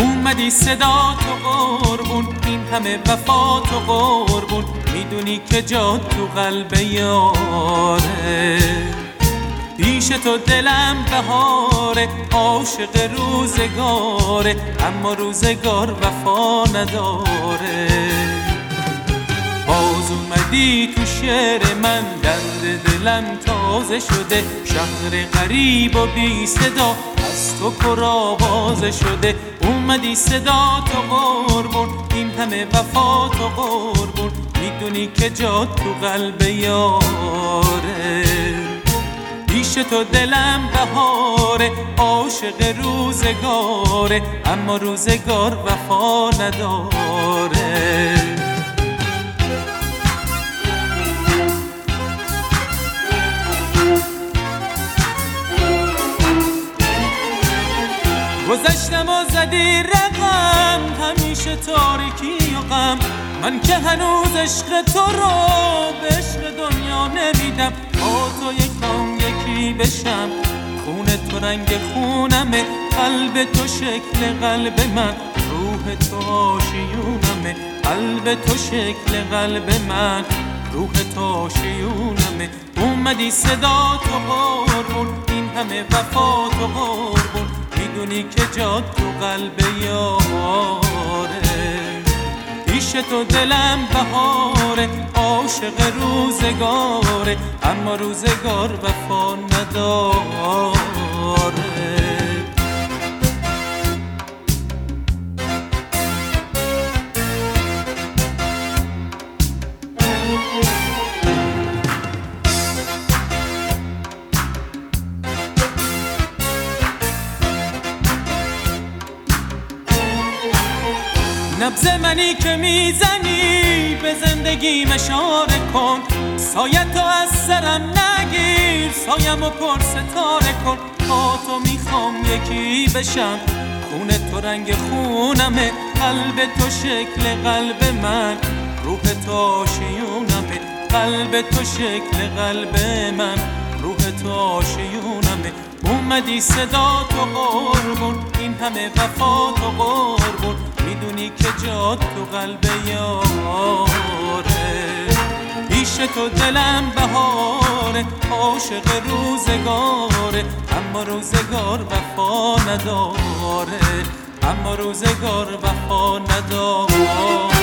اومدی صدا تو قربون، این همه وفا تو قربون، میدونی که جا تو قلب یاره. پیش تو دلم بهاره، عاشق روزگاره، اما روزگار وفا نداره. باز اومدی تو شعر من، درد دلم تازه شده، شهر غریب و بی صدا از تو پر آوازه شده. اومدی صدا تو قربون، این همه وفا تو قربون، میدونی که جا تو قلب یاره. پیش تو دلم بهاره، عاشق روزگاره، اما روزگار وفا نداره. گذشتم و زدی رقم، همیشه تاریکی و غم، من که هنوز عشق تو رو به عشق دنیا نمیدم. با تو یکم یکی بشم، خون تو رنگ خونمه، قلب تو شکل قلب من، روح تو آشیونمه. قلب تو شکل قلب من، روح تو آشیونمه. اومدی صدا تو قربون، این همه وفا تو قربون، میدونی که جا تو قلب یاره. پیش تو دلم بهاره، عاشق روزگاره، اما روزگار وفا نداره. نبض منی که میزنی، به زندگیم اشاره کن، سایه تو از سرم نگیر، سایم و پر ستاره کن. با تو میخوام یکی بشم، خون تو رنگ خونمه، قلب تو شکل قلب من، روح تو آشیونمه. قلب تو شکل قلب من، روح تو آشیونمه. اومدی صدا تو قربون، این همه وفا تو قربون، میدونی که جا تو قلب یاره. پیش تو دلم بهاره، عاشق روزگاره، اما روزگار وفا نداره، اما روزگار وفا نداره.